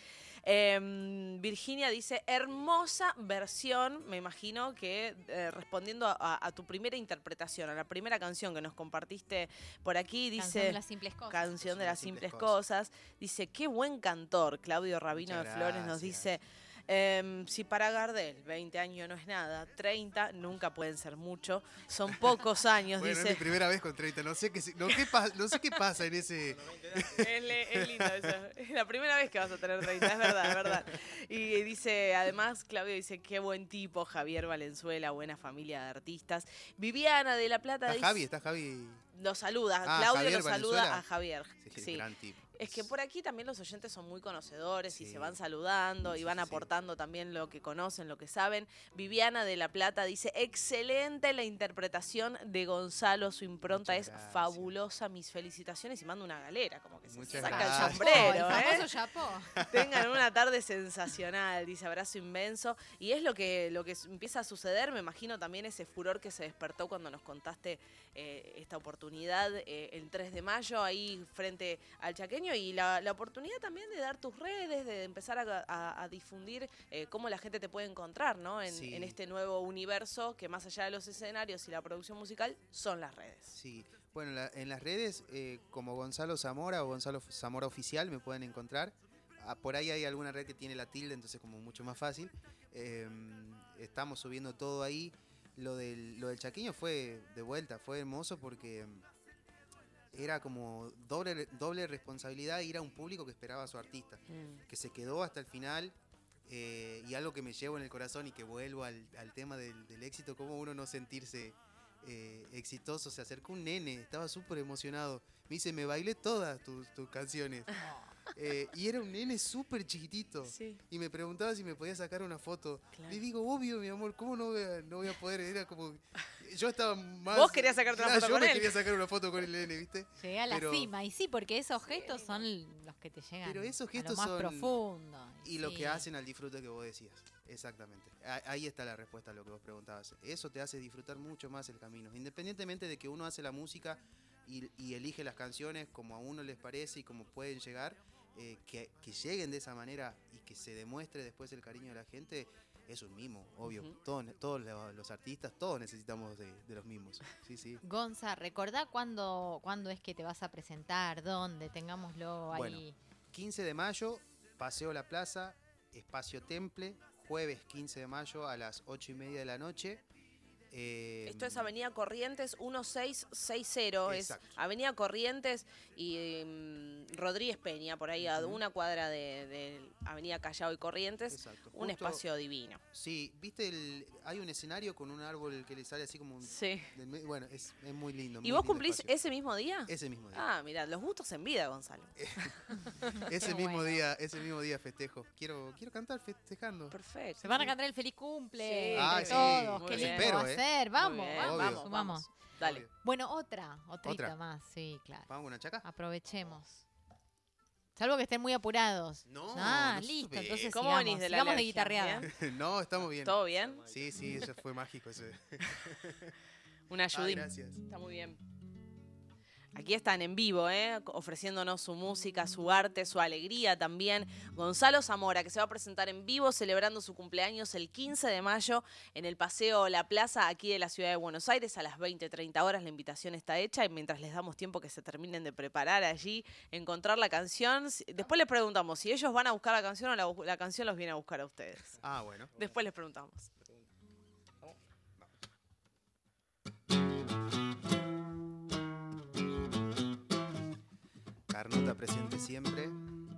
Eh, Virginia dice, hermosa versión, me imagino que eh, respondiendo a, a tu primera interpretación, a la primera canción que nos compartiste por aquí, dice... Canción de las simples cosas. Canción de las simples cosas. Dice, qué buen cantor. Claudio Rabino de Flores nos dice... Eh, si para Gardel veinte años no es nada, treinta nunca pueden ser mucho, son pocos años, bueno, dice. Es mi primera vez con treinta, no sé qué, no, qué pa, no sé qué pasa en ese... es, le, es lindo eso, es la primera vez que vas a tener treinta, es verdad, es verdad. Y dice, además, Claudio dice, qué buen tipo, Javier Valenzuela, buena familia de artistas. Viviana de La Plata ¿Está dice... Javi? ¿Está Javi? Lo saluda, Ah, Claudio Javier lo saluda Valenzuela. a Javier. Sí, sí. Gran tipo. Es que por aquí también los oyentes son muy conocedores sí. y se van saludando sí, y van sí, aportando sí. también lo que conocen, lo que saben. Viviana de La Plata dice, excelente la interpretación de Gonzalo, su impronta Muchas es gracias. fabulosa, mis felicitaciones y manda una galera, como que se Muchas saca gracias. el sombrero. El ¿eh? famoso chapó. Tengan una tarde sensacional, dice, abrazo inmenso. Y es lo que, lo que empieza a suceder, me imagino también ese furor que se despertó cuando nos contaste eh, esta oportunidad eh, el tres de mayo ahí frente al Chaqueño y la, la oportunidad también de dar tus redes, de empezar a, a, a difundir eh, cómo la gente te puede encontrar, ¿no? En, sí. en este nuevo universo que más allá de los escenarios y la producción musical son las redes. Sí, bueno, la, en las redes eh, como Gonzalo Zamora o Gonzalo Zamora Oficial me pueden encontrar. Ah, por ahí hay alguna red que tiene la tilde, entonces como mucho más fácil. Eh, estamos subiendo todo ahí. Lo del, lo del Chaqueño fue de vuelta, fue hermoso porque era como doble, doble responsabilidad ir a un público que esperaba a su artista, mm. que se quedó hasta el final. Eh, y algo que me llevo en el corazón y que vuelvo al, al tema del, del éxito, cómo uno no sentirse eh, exitoso. Se acercó un nene, estaba súper emocionado, me dice, me bailé todas tus, tus canciones. Eh, y era un nene súper chiquitito. Sí. Y me preguntaba si me podía sacar una foto. Claro. Le digo, obvio, mi amor, ¿cómo no voy a, no voy a poder? Era como... Yo estaba más... Vos querías sacarte una claro, foto yo con me él. quería sacar una foto con el nene, ¿viste? Llegué a la pero, cima. Y sí, porque esos gestos son los que te llegan pero esos gestos a lo más son, profundo. Y sí. lo que hacen al disfrute que vos decías. Exactamente. Ahí está la respuesta a lo que vos preguntabas. Eso te hace disfrutar mucho más el camino. Independientemente de que uno hace la música y, y elige las canciones como a uno les parece y como pueden llegar... Eh, que, que lleguen de esa manera y que se demuestre después el cariño de la gente, es un mimo, obvio. Uh-huh. Todos, todos los artistas, todos necesitamos de, de los mimos. Sí, sí. Gonza, recordá cuándo, cuándo es que te vas a presentar, dónde, tengámoslo ahí. Bueno, quince de mayo, Paseo La Plaza, Espacio Temple, jueves quince de mayo a las ocho y media de la noche. Eh, Esto es Avenida Corrientes dieciséis sesenta, es Avenida Corrientes y um, Rodríguez Peña, por ahí uh-huh. a una cuadra de, de Avenida Callao y Corrientes. Exacto. Un Justo, espacio divino. Sí, viste, el, hay un escenario con un árbol que le sale así como un... Sí. Del, bueno, es, es muy lindo. ¿Y muy vos lindo cumplís espacio. ese mismo día? Ese mismo día. Ah, mirá, los gustos en vida, Gonzalo. ese mismo bueno. día, ese mismo día festejo. Quiero, quiero cantar festejando. Perfecto. Se van a cantar el feliz cumple. Sí, ah, entre todos. Sí. Qué lindo Espero, va a ¿eh? ser. Vamos, bien, vamos, vamos, vamos. Dale. Obvio. Bueno, otra, otrita ¿Otra? más, sí, claro. ¿Vamos una chaca? Aprovechemos. Salvo que estén muy apurados. No, Ah, no listo, sube. entonces ¿Cómo sigamos, venís de la sigamos de alergia? guitarreada. No, estamos bien. ¿Todo bien? Sí, sí, eso fue mágico ese. Una ayudín. Ah, gracias. Está muy bien. Aquí están en vivo, ¿eh? Ofreciéndonos su música, su arte, su alegría también. Gonzalo Zamora, que se va a presentar en vivo celebrando su cumpleaños el quince de mayo en el Paseo La Plaza, aquí de la ciudad de Buenos Aires, a las veinte treinta horas. La invitación está hecha y mientras les damos tiempo que se terminen de preparar allí, encontrar la canción. Después les preguntamos si ellos van a buscar la canción o la, la canción los viene a buscar a ustedes. Ah, bueno. Después les preguntamos. Carnota presente siempre.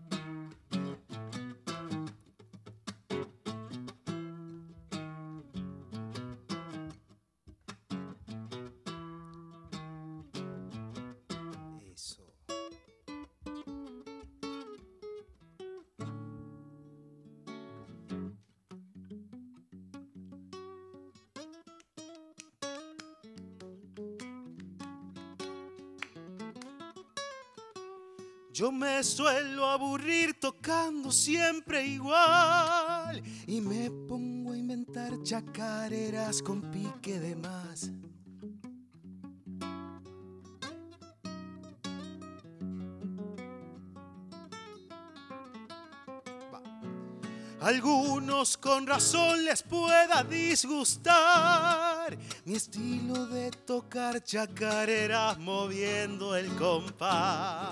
Eso. Yo me suelo aburrir tocando siempre igual y me pongo a inventar chacareras con pique de más. Va. Algunos con razón les pueda disgustar mi estilo de tocar chacareras moviendo el compás.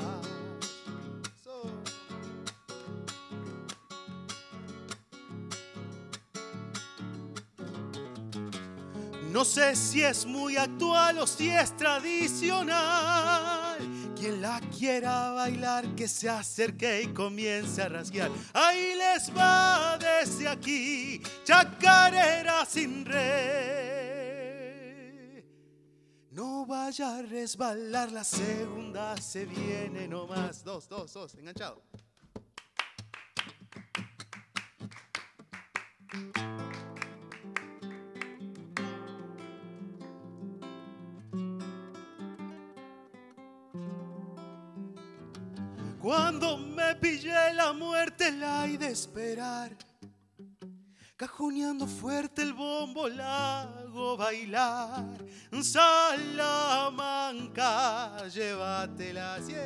No sé si es muy actual o si es tradicional. Quien la quiera bailar que se acerque y comience a rasguear. Ahí les va desde aquí, chacarera sin re. No vaya a resbalar, la segunda se viene nomás. Dos, dos, dos, enganchado. Cuando me pillé la muerte la he de esperar, cajoneando fuerte el bombo la hago bailar. Salamanca, llévatela, sí.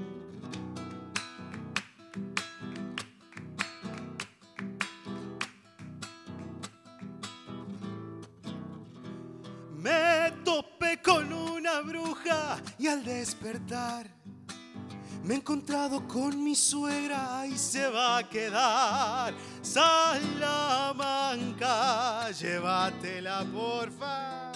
Me topé con una bruja y al despertar me he encontrado con mi suegra y se va a quedar. Salamanca, llévatela porfa.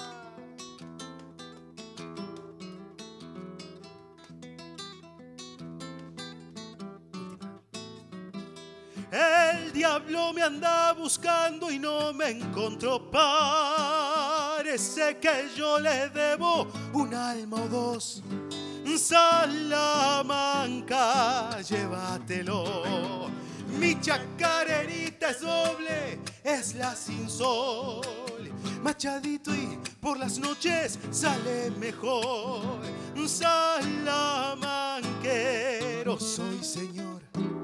El diablo me anda buscando y no me encontró. Parece que yo le debo un alma o dos. Salamanca, llévatelo. Mi chacarerita es doble, es la sin sol. Machadito y por las noches sale mejor. Salamanquero soy, señor.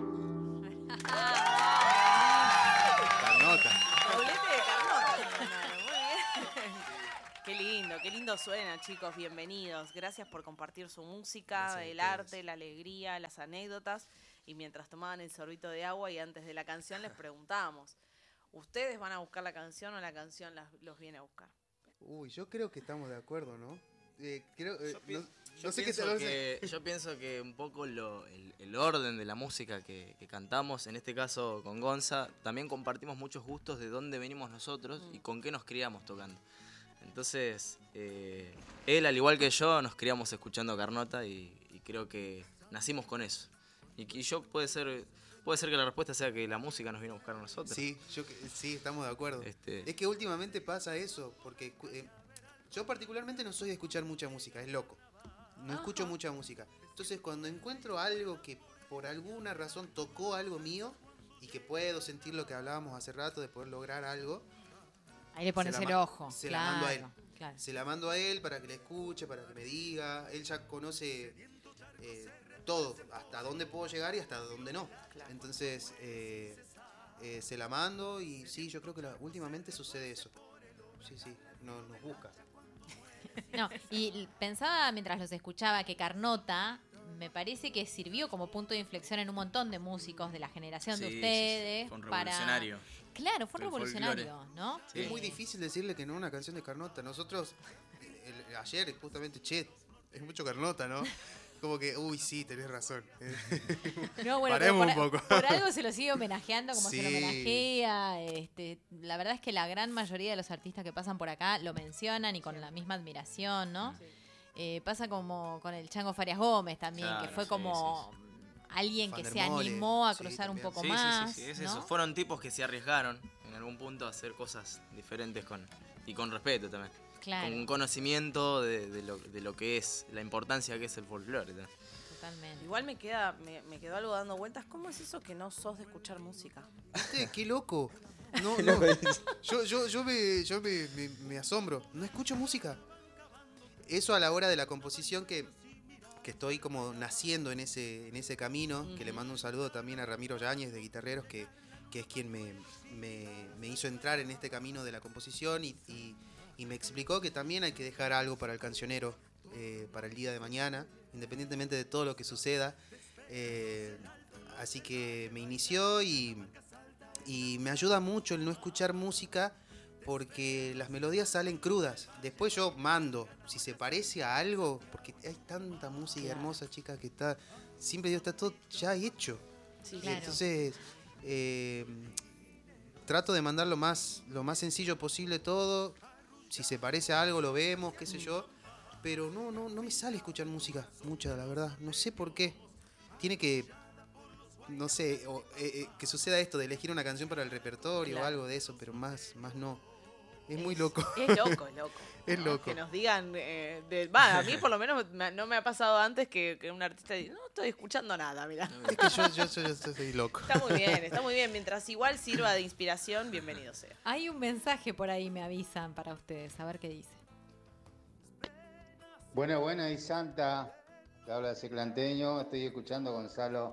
Carnota. Doblete de Carnota. Muy bien. Qué lindo, qué lindo suena, chicos. Bienvenidos. Gracias por compartir su música, gracias, el arte, la alegría, las anécdotas. Y mientras tomaban el sorbito de agua y antes de la canción les preguntábamos, ¿ustedes van a buscar la canción o la canción las, los viene a buscar? Uy, yo creo que estamos de acuerdo, ¿no? Eh, creo, eh, yo, pi no, yo, no sé pienso qué que, yo pienso que un poco lo, el, el orden de la música que, que cantamos, en este caso con Gonza, también compartimos muchos gustos de dónde venimos nosotros mm. y con qué nos criamos tocando. Entonces, eh, él, al igual que yo, nos criamos escuchando Carnota y, y creo que nacimos con eso. Y, y yo puede ser, puede ser que la respuesta sea que la música nos vino a buscar a nosotros. Sí, yo, sí, estamos de acuerdo. Este... Es que últimamente pasa eso, porque eh, yo particularmente no soy de escuchar mucha música, es loco. No Ajá. escucho mucha música. Entonces, cuando encuentro algo que por alguna razón tocó algo mío y que puedo sentir lo que hablábamos hace rato de poder lograr algo, ahí le pones el ojo. Se claro, la mando a él. Claro. Se la mando a él para que la escuche, para que me diga. Él ya conoce eh, todo, hasta dónde puedo llegar y hasta dónde no. Claro. Entonces, eh, eh, se la mando y sí, yo creo que la, últimamente sucede eso. Sí, sí, no, nos busca. No, y pensaba mientras los escuchaba que Carnota me parece que sirvió como punto de inflexión en un montón de músicos de la generación sí, de ustedes. Sí, sí. Fue un revolucionario. Para... Claro, fue un revolucionario, folclore. ¿No? Sí. Es muy difícil decirle que no a una canción de Carnota. Nosotros, el, el, ayer justamente, che, es mucho Carnota, ¿no? Como que, uy, sí, tenés razón. No, bueno, paremos por, un poco. Por algo se lo sigue homenajeando como sí. se lo homenajea. Este, la verdad es que la gran mayoría de los artistas que pasan por acá lo mencionan y con sí. la misma admiración, ¿no? Sí. Eh, pasa como con el Chango Farias Gómez también, claro, que fue sí, como... Sí, sí. Alguien que se animó a cruzar sí, un poco sí, más. Sí, sí, sí, es ¿no? eso. Fueron tipos que se arriesgaron en algún punto a hacer cosas diferentes con y con respeto también. Claro. Con un conocimiento de, de, lo, de lo que es, la importancia que es el folclore. Totalmente. Igual me queda, me, me quedó algo dando vueltas. ¿Cómo es eso que no sos de escuchar música? ¿Viste? ¡Qué loco! No, no. Yo, yo, yo, me, yo me, me, me asombro. No escucho música. Eso a la hora de la composición que... que estoy como naciendo en ese en ese camino, uh-huh. que le mando un saludo también a Ramiro Yáñez de Guitarreros, que, que es quien me, me, me hizo entrar en este camino de la composición y, y, y me explicó que también hay que dejar algo para el cancionero, eh, para el día de mañana, independientemente de todo lo que suceda. Eh, así que me inició y, y me ayuda mucho el no escuchar música porque las melodías salen crudas. Después yo mando, si se parece a algo, porque hay tanta música claro. hermosa, chicas, que está, siempre digo, está todo ya hecho. Sí, claro. Entonces, eh, trato de mandar lo más, lo más sencillo posible todo. Si se parece a algo, lo vemos, qué sé yo. Pero no, no, no me sale escuchar música, mucha, la verdad. No sé por qué. Tiene que, no sé, o, eh, eh, que suceda esto de elegir una canción para el repertorio claro. o algo de eso, pero más, más no. Es, es muy loco. Es loco, es loco. Es ¿no? loco. Que nos digan, eh, de, va, a mí por lo menos me, no me ha pasado antes que, que un artista diga, no estoy escuchando nada, mira. Es que yo, yo, yo, yo soy loco. Está muy bien, está muy bien. Mientras igual sirva de inspiración, bienvenido sea. Hay un mensaje por ahí, me avisan, para ustedes, a ver qué dice. Buena, buena, y Santa, te habla Ciclanteño, estoy escuchando, Gonzalo,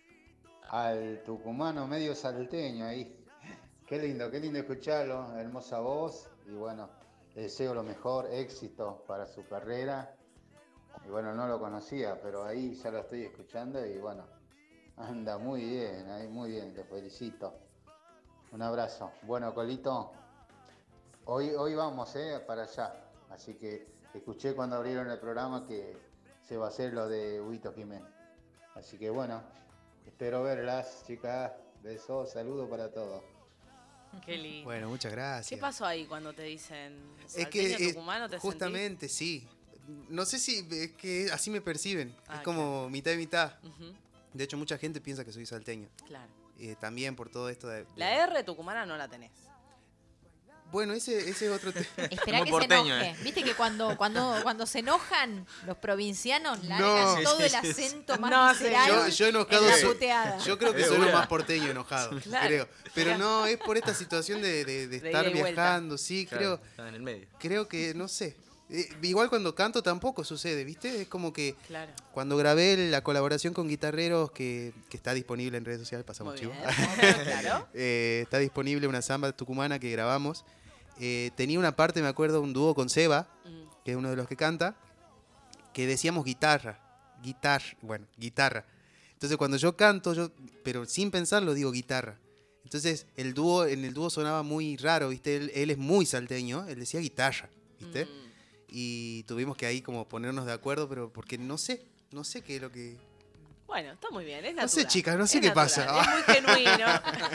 al tucumano medio salteño ahí. Qué lindo, qué lindo escucharlo, hermosa voz, y bueno, le deseo lo mejor, éxito para su carrera. Y bueno, no lo conocía, pero ahí ya lo estoy escuchando y bueno, anda muy bien, ahí muy bien, te felicito. Un abrazo. Bueno, Colito, hoy, hoy vamos eh, para allá, así que escuché cuando abrieron el programa que se va a hacer lo de Huguito Jiménez. Así que bueno, espero verlas, chicas. Besos, saludos para todos. Qué lindo. Bueno, muchas gracias. ¿Qué pasó ahí cuando te dicen es que tucumano? ¿Te justamente, sentís? sí. No sé si es que así me perciben. Ah, es como claro. mitad y mitad. Uh-huh. De hecho, mucha gente piensa que soy salteño. Claro. Eh, también por todo esto de... de... La R tucumana no la tenés. Bueno, ese, ese es otro tema. Espera que porteño, se enoje. eh. Viste que cuando, cuando, cuando se enojan los provincianos largan No. todo Sí, el sí, sí. acento más No, visceral Yo, yo enojado en la soy- puteada. Yo creo que Es soy lo dura. más porteño enojado, Claro. creo. Pero no, es por esta situación de, de- de De estar ida y vuelta. viajando, sí, Claro, creo, está en el medio. creo que, no sé. Eh, igual cuando canto tampoco sucede, ¿viste? Es como que Claro. cuando grabé la colaboración con Guitarreros, que, que está disponible en redes sociales, pasamos Muy chivo. bien. Claro. Eh, está disponible una samba tucumana que grabamos. Eh, tenía una parte, me acuerdo, un dúo con Seba, Mm. que es uno de los que canta, que decíamos guitarra, guitarra, bueno, guitarra. Entonces cuando yo canto, yo, pero sin pensarlo digo guitarra. Entonces el dúo, en el dúo sonaba muy raro, ¿viste? Él, él es muy salteño, él decía guitarra, ¿viste? Mm. Y tuvimos que ahí como ponernos de acuerdo, pero porque no sé, no sé qué es lo que... Bueno, está muy bien, es No natural. sé, chicas, no sé Es qué natural, pasa. Es muy genuino.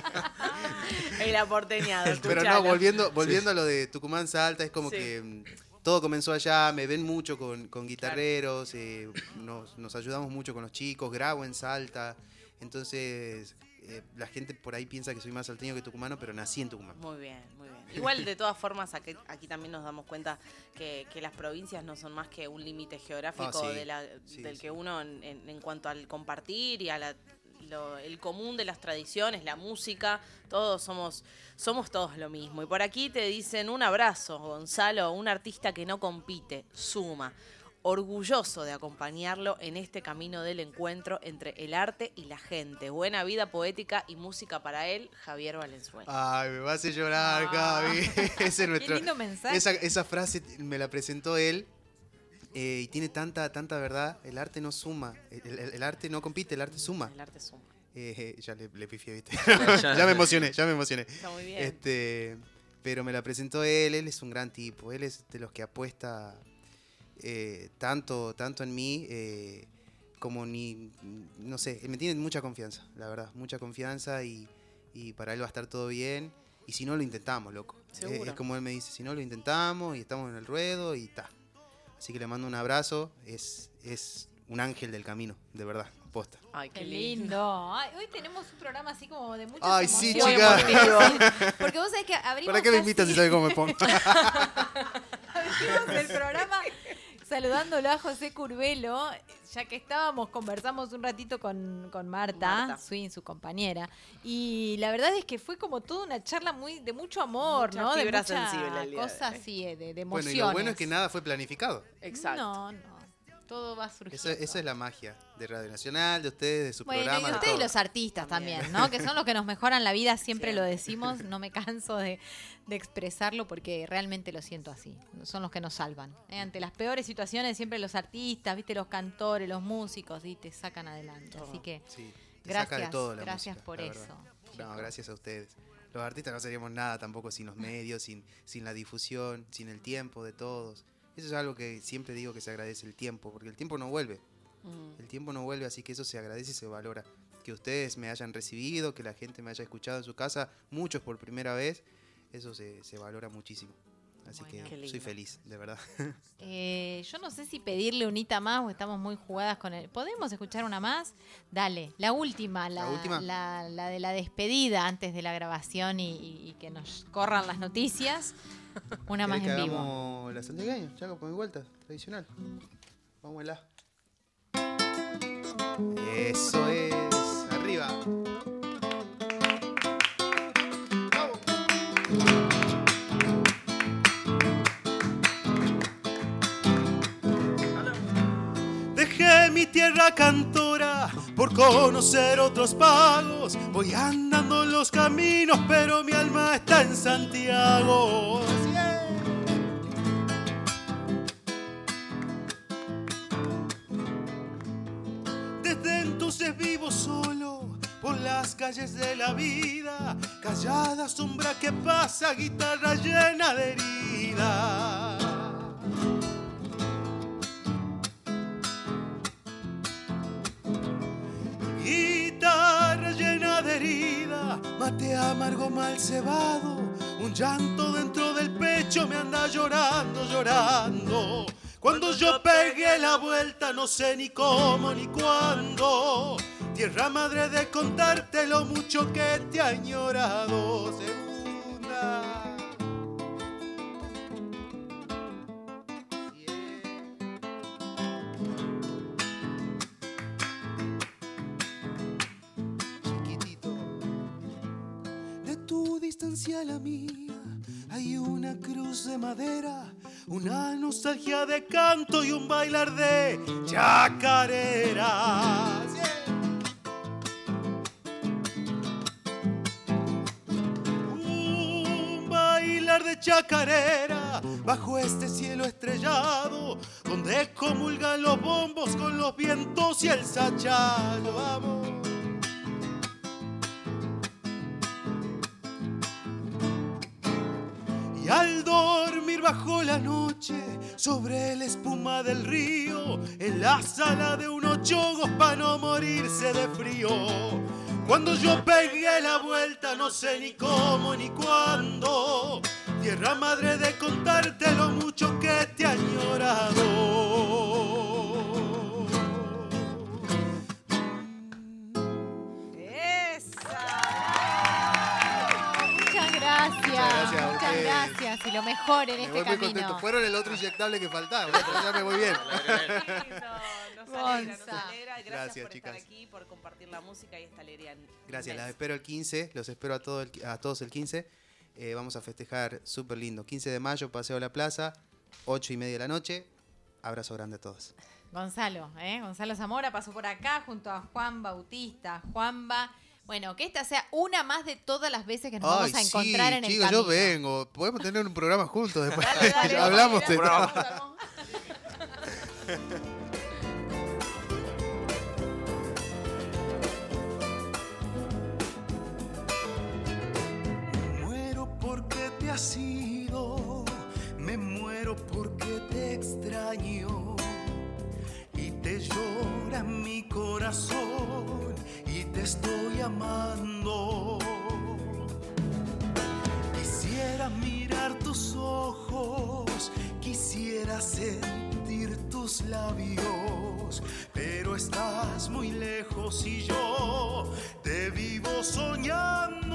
El aporteñado, Pero no, escuchalo. volviendo, volviendo a lo de Tucumán Salta, es como Sí. que mm, todo comenzó allá, me ven mucho con, con guitarreros, eh, nos, nos ayudamos mucho con los chicos, grabo en Salta, entonces eh, la gente por ahí piensa que soy más salteño que tucumano, pero nací en Tucumán. Muy bien, muy bien. Igual, de todas formas, aquí, aquí también nos damos cuenta que, que las provincias no son más que un límite geográfico Ah, sí. de la- Sí, del sí. que uno, en, en- en cuanto al compartir y a la, lo- el común de las tradiciones, la música, todos somos, somos todos lo mismo. Y por aquí te dicen un abrazo, Gonzalo, un artista que no compite, suma. Orgulloso de acompañarlo en este camino del encuentro entre el arte y la gente. Buena vida poética y música para él, Javier Valenzuela. Ay, me va a hacer llorar, Ah. Gaby. Ese es nuestro. Qué lindo mensaje. Esa, esa frase me la presentó él eh, y tiene tanta, tanta verdad. El arte no suma, el, el- el arte no compite, el arte suma. El arte suma. Eh, ya le, le pifié, ¿viste? Ya. ya me emocioné, ya me emocioné. Está muy bien. Este, pero me la presentó él, él es un gran tipo, él es de los que apuesta eh, tanto, tanto en mí eh, como ni, no sé, me tiene mucha confianza, la verdad, mucha confianza y, y para él va a estar todo bien. Y si no, lo intentamos, loco. Seguro. Es, es como él me dice, si no, lo intentamos y estamos en el ruedo y ta. Así que le mando un abrazo, es, es un ángel del camino, de verdad, posta. Ay, Qué lindo. Ay, hoy tenemos un programa así como de muchas Ay, sí, emociones. chica. Porque vos sabés que abrimos ¿Para qué me casi- invitas si sabes cómo me pongo? abrimos el programa saludándolo a José Curbelo, ya que estábamos, conversamos un ratito con, con Marta, Marta. Swin, su compañera, y la verdad es que fue como toda una charla muy de mucho amor, Mucha ¿no? De fibra mucha sensible el día de cosa hoy. así, de, de Bueno, emociones. y lo bueno es que nada fue planificado. Exacto. No, no, todo va surgiendo. Eso, eso es la magia de Radio Nacional, de ustedes, de su Bueno, programa. y de ustedes todo. los artistas También. también, ¿no? Que son los que nos mejoran la vida, siempre lo Siempre. decimos, no me canso de, de expresarlo porque realmente lo siento así. Son los que nos salvan. ¿eh? Ante las peores situaciones, siempre los artistas, viste, los cantores, los músicos, y te sacan adelante. Todo. Así que Sí, te saca gracias, de todo la gracias música, por la eso. verdad. No, gracias a ustedes. Los artistas no seríamos nada tampoco sin los medios, sin, sin la difusión, sin el tiempo de todos. Eso es algo que siempre digo que se agradece, el tiempo, porque el tiempo no vuelve. Mm. El tiempo no vuelve, así que eso se agradece y se valora. Que ustedes me hayan recibido, que la gente me haya escuchado en su casa, muchos por primera vez, eso se, se valora muchísimo. Así bueno, que soy feliz, de verdad. Eh, yo no sé si pedirle unita más o estamos muy jugadas con él. ¿Podemos escuchar una más? Dale, la última, la, ¿La, última? la, la de la despedida antes de la grabación y, y, y que nos corran las noticias. Una más en vivo. Vamos la santiagueña, Chaco, por mi vuelta, tradicional. Vamos a la. Eso es, arriba. Dejé mi tierra cantora por conocer otros pagos. Voy andando en los caminos, pero mi alma está en Santiago. Desde entonces vivo solo por las calles de la vida. Callada sombra que pasa, guitarra llena de heridas. Guitarra llena de herida, mate amargo mal cebado, un llanto dentro del pecho me anda llorando, llorando. Cuando yo pegué la vuelta no sé ni cómo ni cuándo, tierra madre de contarte lo mucho que te ha añorado. Segunda. Distancia la mía, hay una cruz de madera, una nostalgia de canto y un bailar de chacarera. Un bailar de chacarera bajo este cielo estrellado, donde comulgan los bombos con los vientos y el sachalo. Vamos. Y al dormir bajo la noche, sobre la espuma del río, en la sala de unos chogos para no morirse de frío. Cuando yo pegué la vuelta, no sé ni cómo ni cuándo, tierra madre de contarte lo mucho que te ha añorado. Gracias, muchas gracias y lo mejor en me este voy camino. Muy contento. Fueron el otro inyectable que faltaba, pero ya me voy bien. Nos alegra, nos alegra. Gracias, gracias por chicas. estar aquí, por compartir la música y esta alegría. Gracias, las espero el quince, los espero a, todo el, a todos el quince. Eh, vamos a festejar súper lindo. quince de mayo, Paseo a la Plaza, ocho y media de la noche. Abrazo grande a todos. Gonzalo, ¿eh? Gonzalo Zamora pasó por acá junto a Juan Bautista. Juanba. Bueno, que esta sea una más de todas las veces que nos Ay, vamos a encontrar sí, en el chicos, camino. yo vengo. Podemos tener un programa juntos después. Dale, dale, hablamos dale, de vamos, todo. vamos. Me muero porque te has ido, me muero porque te extraño y te llora mi corazón y te estoy amando. Quisiera mirar tus ojos, quisiera sentir tus labios, pero estás muy lejos y yo te vivo soñando.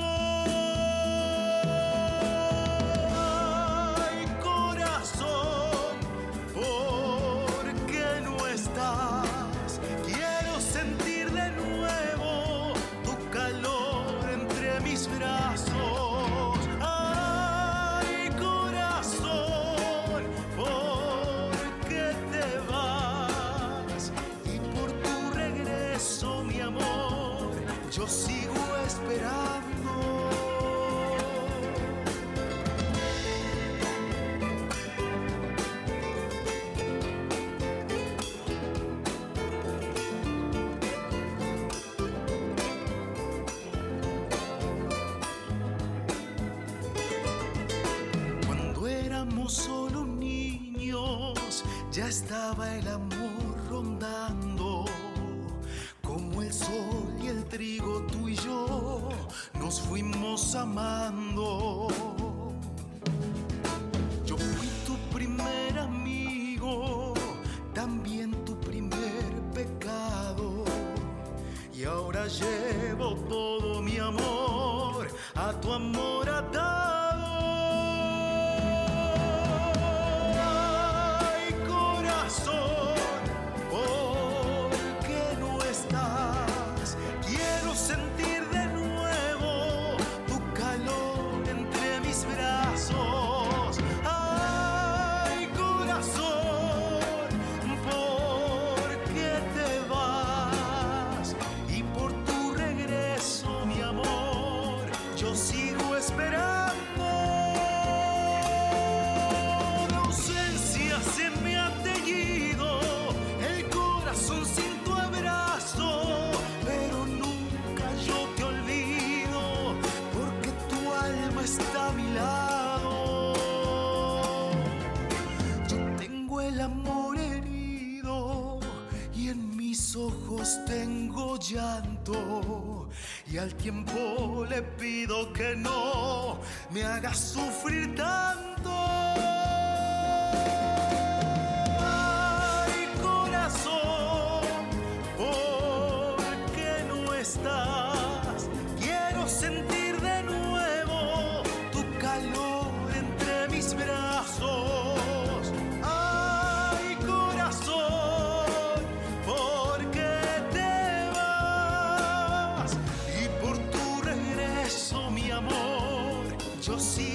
Ay, corazón, ¿por qué no estás? Quiero sentir de nuevo tu calor entre mis brazos. Ay, corazón, ¿por qué te vas? Y por tu regreso, mi amor, yo sigo esperando. ya estaba el amor rondando. Como el sol y el trigo, tú y yo nos fuimos amando. Yo fui tu primer amigo, también tu primer pecado. Y ahora llevo todo mi amor a tu amor atado. Ay, corazón, ¿por qué no estás? Quiero sentir de nuevo tu calor entre mis brazos. Ay, corazón, ¿por qué te vas? Y por tu regreso, mi amor, yo sigo esperando. De ausencia se me ha teñido el corazón sin tu abrazo, pero nunca yo te olvido, porque tu alma está a mi lado. Yo tengo el amor herido y en mis ojos tengo llanto, y al tiempo le pido que no me hagas sufrir tanto. Ay, corazón, ¿por qué no estás? Quiero sentir de nuevo tu calor entre mis brazos. Ay, corazón, ¿por qué te vas? Y por tu regreso, mi amor, yo sí